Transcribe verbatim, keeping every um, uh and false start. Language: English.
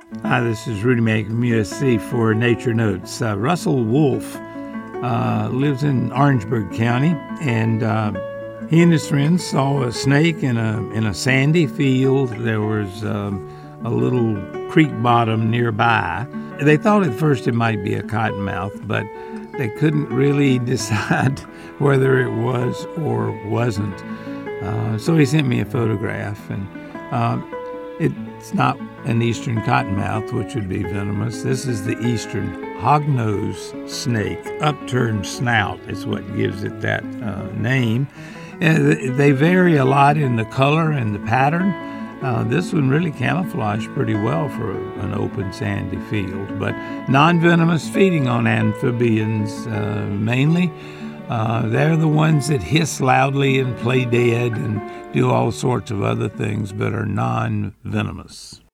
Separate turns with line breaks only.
Hi, this is Rudy May from U S C for Nature Notes. Uh, Russell Wolf uh, lives in Orangeburg County, and uh, he and his friends saw a snake in a in a sandy field. There was um, a little creek bottom nearby. They thought at first it might be a cottonmouth, but they couldn't really decide whether it was or wasn't. Uh, so he sent me a photograph, and uh, it's not an eastern cottonmouth, which would be venomous. This is the eastern hognose snake. Upturned snout is what gives it that uh, name. And they vary a lot in the color and the pattern. Uh, this one really camouflaged pretty well for an open sandy field, but non-venomous, feeding on amphibians uh, mainly. Uh, they're the ones that hiss loudly and play dead and do all sorts of other things, but are non-venomous.